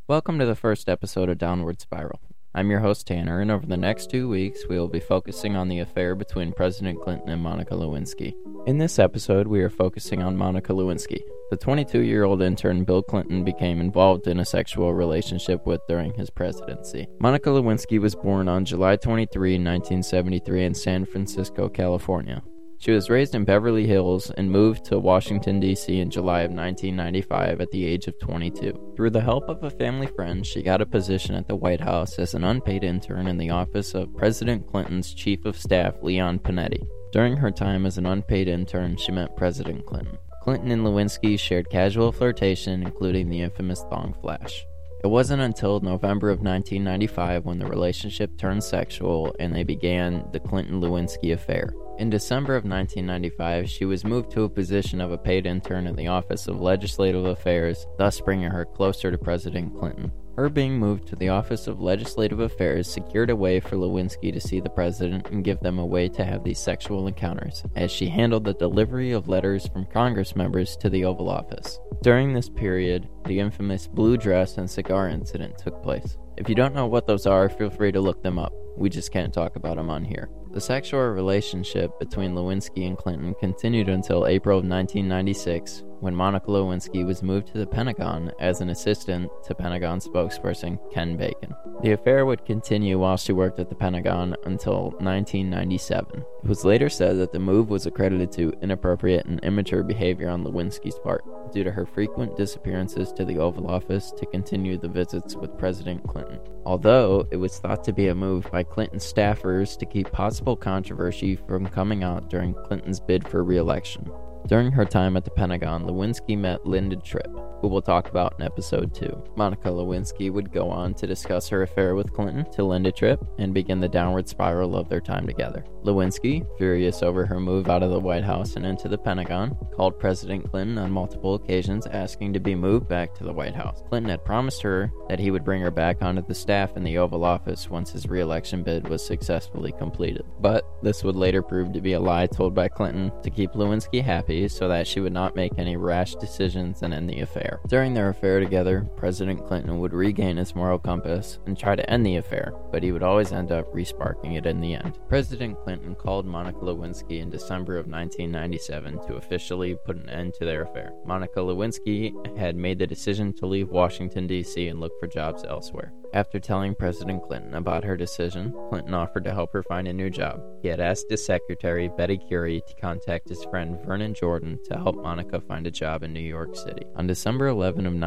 Welcome to the first episode of Downward Spiral. I'm your host Tanner, and over the next 2 weeks, we will be focusing on the affair between President Clinton and Monica Lewinsky. In this episode, we are focusing on Monica Lewinsky, the 22-year-old intern Bill Clinton became involved in a sexual relationship with during his presidency. Monica Lewinsky was born on July 23, 1973 in San Francisco, California. She was raised in Beverly Hills and moved to Washington, D.C. in July of 1995 at the age of 22. Through the help of a family friend, she got a position at the White House as an unpaid intern in the office of President Clinton's Chief of Staff, Leon Panetta. During her time as an unpaid intern, she met President Clinton. Clinton and Lewinsky shared casual flirtation, including the infamous thong flash. It wasn't until November of 1995 when the relationship turned sexual and they began the Clinton-Lewinsky affair. In December of 1995, she was moved to a position of a paid intern in the Office of Legislative Affairs, thus bringing her closer to President Clinton. Her being moved to the Office of Legislative Affairs secured a way for Lewinsky to see the president and give them a way to have these sexual encounters, as she handled the delivery of letters from Congress members to the Oval Office. During this period, the infamous blue dress and cigar incident took place. If you don't know what those are, feel free to look them up. We just can't talk about them on here. The sexual relationship between Lewinsky and Clinton continued until April of 1996, when Monica Lewinsky was moved to the Pentagon as an assistant to Pentagon spokesperson Ken Bacon. The affair would continue while she worked at the Pentagon until 1997. It was later said that the move was accredited to inappropriate and immature behavior on Lewinsky's part, due to her frequent disappearances to the Oval Office to continue the visits with President Clinton. Although it was thought to be a move by Clinton staffers to keep possible controversy from coming out during Clinton's bid for re-election. During her time at the Pentagon, Lewinsky met Linda Tripp, who we'll talk about in episode 2. Monica Lewinsky would go on to discuss her affair with Clinton to Linda Tripp and begin the downward spiral of their time together. Lewinsky, furious over her move out of the White House and into the Pentagon, called President Clinton on multiple occasions asking to be moved back to the White House. Clinton had promised her that he would bring her back onto the staff in the Oval Office once his re-election bid was successfully completed. But this would later prove to be a lie told by Clinton to keep Lewinsky happy so that she would not make any rash decisions and end the affair. During their affair together, President Clinton would regain his moral compass and try to end the affair, but he would always end up re-sparking it in the end. President Clinton called Monica Lewinsky in December of 1997 to officially put an end to their affair. Monica Lewinsky had made the decision to leave Washington, D.C. and look for jobs elsewhere. After telling President Clinton about her decision, Clinton offered to help her find a new job. He had asked his secretary, Betty Curie, to contact his friend Vernon Jordan to help Monica find a job in New York City. On December 11 of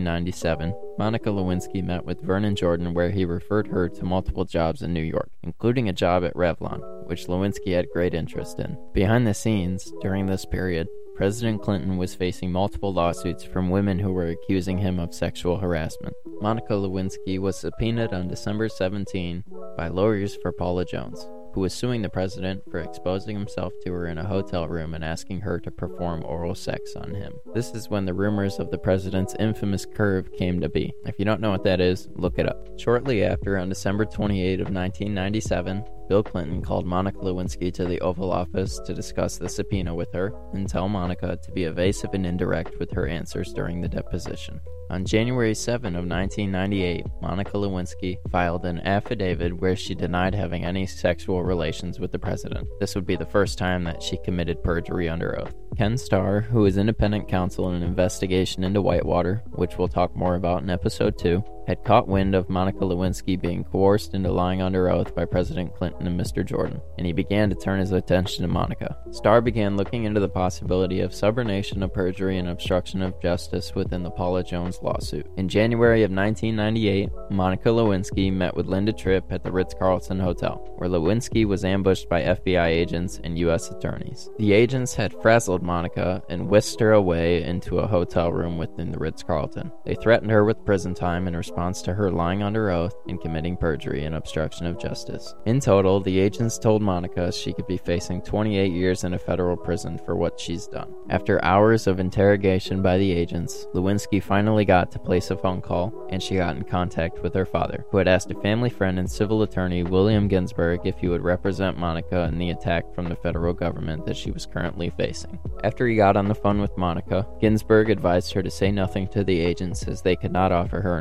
1997, Monica Lewinsky met with Vernon Jordan, where he referred her to multiple jobs in New York, including a job at Revlon, which Lewinsky had great interest in. Behind the scenes, during this period, President Clinton was facing multiple lawsuits from women who were accusing him of sexual harassment. Monica Lewinsky was subpoenaed on December 17 by lawyers for Paula Jones, who was suing the president for exposing himself to her in a hotel room and asking her to perform oral sex on him. This is when the rumors of the president's infamous curve came to be. If you don't know what that is, look it up. Shortly after, on December 28 of 1997, Bill Clinton called Monica Lewinsky to the Oval Office to discuss the subpoena with her and tell Monica to be evasive and indirect with her answers during the deposition. On January 7 of 1998, Monica Lewinsky filed an affidavit where she denied having any sexual relations with the president. This would be the first time that she committed perjury under oath. Ken Starr, who is independent counsel in an investigation into Whitewater, which we'll talk more about in episode 2, had caught wind of Monica Lewinsky being coerced into lying under oath by President Clinton and Mr. Jordan, and he began to turn his attention to Monica. Starr began looking into the possibility of subornation of perjury and obstruction of justice within the Paula Jones lawsuit. In January of 1998, Monica Lewinsky met with Linda Tripp at the Ritz-Carlton Hotel, where Lewinsky was ambushed by FBI agents and U.S. attorneys. The agents had frazzled Monica and whisked her away into a hotel room within the Ritz-Carlton. They threatened her with prison time in response to her lying under oath and committing perjury and obstruction of justice. In total, the agents told Monica she could be facing 28 years in a federal prison for what she's done. After hours of interrogation by the agents, Lewinsky finally got to place a phone call, and she got in contact with her father, who had asked a family friend and civil attorney William Ginsburg if he would represent Monica in the attack from the federal government that she was currently facing. After he got on the phone with Monica, Ginsburg advised her to say nothing to the agents as they could not offer her an immunity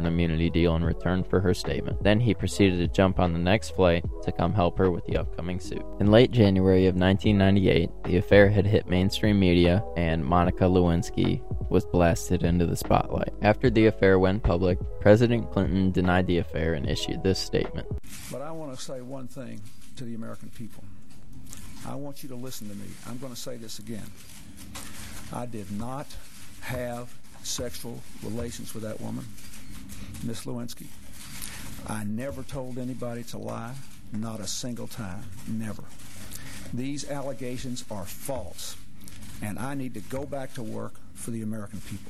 immunity deal in return for her statement. Then he proceeded to jump on the next flight to come help her with the upcoming suit. In late January of 1998, the affair had hit mainstream media, and Monica Lewinsky was blasted into the spotlight. After the affair went public, President Clinton denied the affair and issued this statement. But I want to say one thing to the American people. I want you to listen to me. I'm going to say this again. I did not have sexual relations with that woman, Miss Lewinsky. I never told anybody to lie, not a single time, never. These allegations are false, and I need to go back to work for the American people.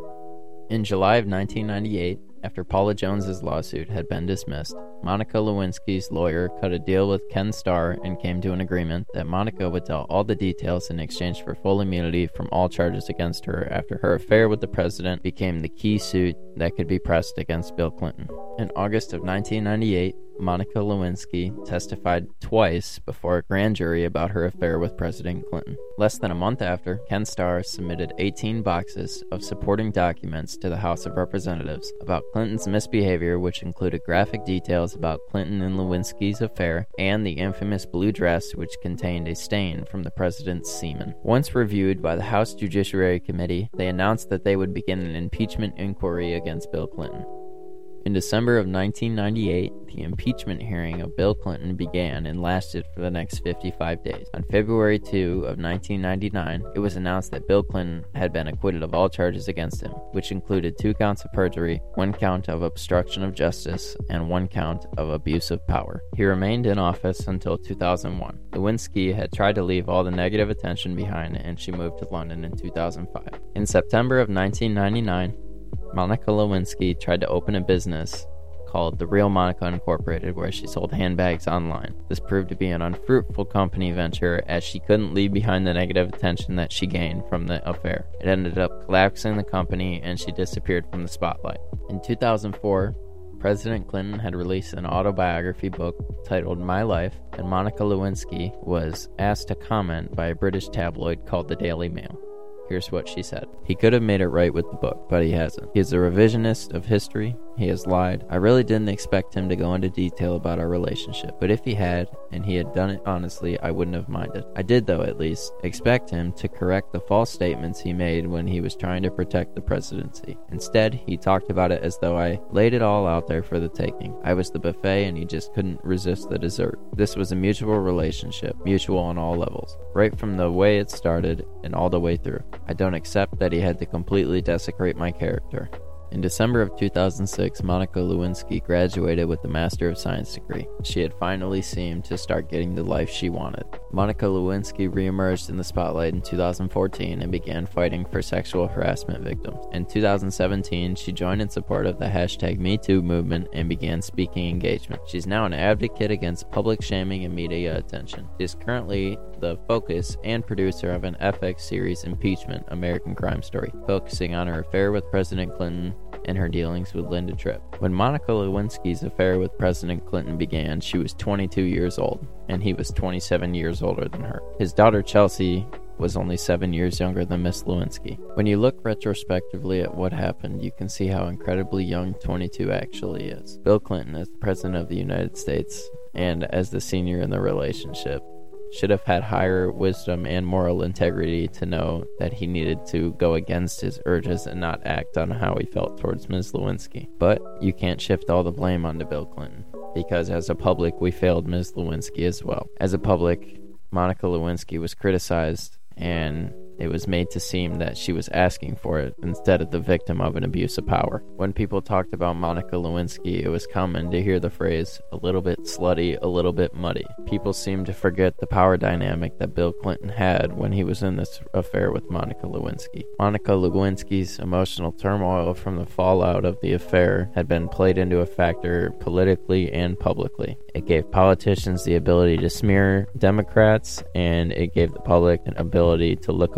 In July of 1998, after Paula Jones's lawsuit had been dismissed, Monica Lewinsky's lawyer cut a deal with Ken Starr and came to an agreement that Monica would tell all the details in exchange for full immunity from all charges against her after her affair with the president became the key suit that could be pressed against Bill Clinton. In August of 1998, Monica Lewinsky testified twice before a grand jury about her affair with President Clinton. Less than a month after, Ken Starr submitted 18 boxes of supporting documents to the House of Representatives about Clinton's misbehavior, which included graphic details about Clinton and Lewinsky's affair and the infamous blue dress which contained a stain from the president's semen. Once reviewed by the House Judiciary Committee, they announced that they would begin an impeachment inquiry against Bill Clinton. In December of 1998, the impeachment hearing of Bill Clinton began and lasted for the next 55 days. On February 2 of 1999, it was announced that Bill Clinton had been acquitted of all charges against him, which included 2 counts of perjury, 1 count of obstruction of justice, and 1 count of abuse of power. He remained in office until 2001. Lewinsky had tried to leave all the negative attention behind, and she moved to London in 2005. In September of 1999, Monica Lewinsky tried to open a business called The Real Monica Incorporated, where she sold handbags online. This proved to be an unfruitful company venture, as she couldn't leave behind the negative attention that she gained from the affair. It ended up collapsing the company, and she disappeared from the spotlight. In 2004, President Clinton had released an autobiography book titled My Life, and Monica Lewinsky was asked to comment by a British tabloid called the Daily Mail. Here's what she said. "He could have made it right with the book, but he hasn't. He is a revisionist of history. He has lied. I really didn't expect him to go into detail about our relationship, but if he had, and he had done it honestly, I wouldn't have minded. I did, though, at least, expect him to correct the false statements he made when he was trying to protect the presidency. Instead, he talked about it as though I laid it all out there for the taking. I was the buffet, and he just couldn't resist the dessert. This was a mutual relationship, mutual on all levels, right from the way it started and all the way through. I don't accept that he had to completely desecrate my character." In December of 2006, Monica Lewinsky graduated with a Master of Science degree. She had finally seemed to start getting the life she wanted. Monica Lewinsky reemerged in the spotlight in 2014 and began fighting for sexual harassment victims. In 2017, she joined in support of the #MeToo movement and began speaking engagements. She's now an advocate against public shaming and media attention. She is currently the focus and producer of an FX series, Impeachment: American Crime Story, focusing on her affair with President Clinton and her dealings with Linda Tripp. When Monica Lewinsky's affair with President Clinton began, she was 22 years old, and he was 27 years older than her. His daughter Chelsea was only 7 years younger than Miss Lewinsky. When you look retrospectively at what happened, you can see how incredibly young 22 actually is. Bill Clinton, as the President of the United States, and as the senior in the relationship, should have had higher wisdom and moral integrity to know that he needed to go against his urges and not act on how he felt towards Ms. Lewinsky. But you can't shift all the blame onto Bill Clinton, because as a public, we failed Ms. Lewinsky as well. As a public, Monica Lewinsky was criticized, and it was made to seem that she was asking for it instead of the victim of an abuse of power. When people talked about Monica Lewinsky, it was common to hear the phrase, a little bit slutty, a little bit muddy. People seemed to forget the power dynamic that Bill Clinton had when he was in this affair with Monica Lewinsky. Monica Lewinsky's emotional turmoil from the fallout of the affair had been played into a factor politically and publicly. It gave politicians the ability to smear Democrats, and it gave the public an ability to look away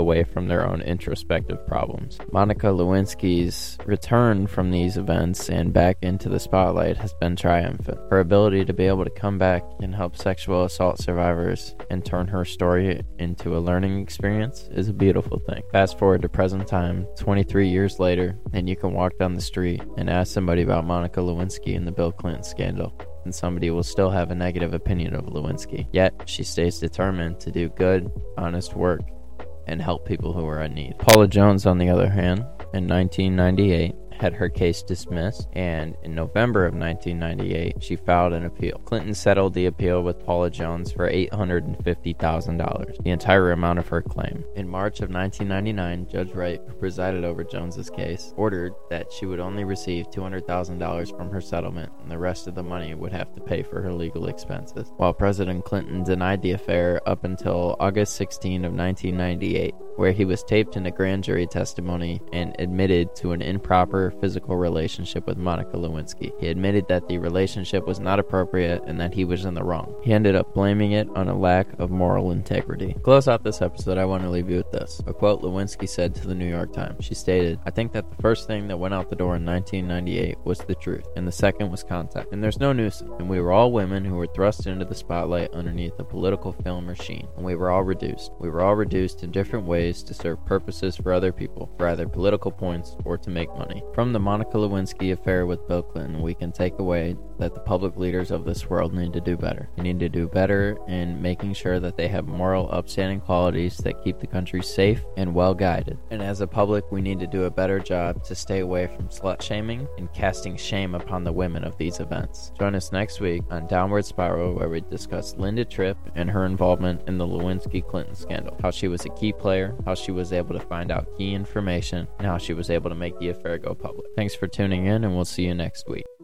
away from their own introspective problems. Monica Lewinsky's return from these events and back into the spotlight has been triumphant. Her ability to be able to come back and help sexual assault survivors and turn her story into a learning experience is a beautiful thing. Fast forward to present time, 23 years later, and you can walk down the street and ask somebody about Monica Lewinsky and the Bill Clinton scandal, and somebody will still have a negative opinion of Lewinsky. Yet, she stays determined to do good, honest work and help people who are in need. Paula Jones, on the other hand, in 1998, had her case dismissed, and in November of 1998, she filed an appeal. Clinton settled the appeal with Paula Jones for $850,000, the entire amount of her claim. In March of 1999, Judge Wright, who presided over Jones's case, ordered that she would only receive $200,000 from her settlement, and the rest of the money would have to pay for her legal expenses. While President Clinton denied the affair up until August 16 of 1998, where he was taped in a grand jury testimony and admitted to an improper physical relationship with Monica Lewinsky. He admitted that the relationship was not appropriate and that he was in the wrong. He ended up blaming it on a lack of moral integrity. To close out this episode, I want to leave you with this. A quote Lewinsky said to the New York Times. She stated, "I think that the first thing that went out the door in 1998 was the truth, and the second was contact. And there's no nuisance. And we were all women who were thrust into the spotlight underneath a political film machine. And we were all reduced. We were all reduced in different ways to serve purposes for other people, for either political points or to make money." From the Monica Lewinsky affair with Bill Clinton, we can take away that the public leaders of this world need to do better. They need to do better in making sure that they have moral, upstanding qualities that keep the country safe and well guided. And as a public, we need to do a better job to stay away from slut-shaming and casting shame upon the women of these events. Join us next week on Downward Spiral, where we discuss Linda Tripp and her involvement in the Lewinsky-Clinton scandal, how she was a key player, how she was able to find out key information, and how she was able to make the affair go public. Thanks for tuning in, and we'll see you next week.